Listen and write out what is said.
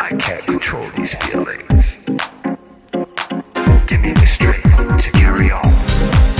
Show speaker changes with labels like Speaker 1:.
Speaker 1: I can't control these feelings. Give me the strength to carry on.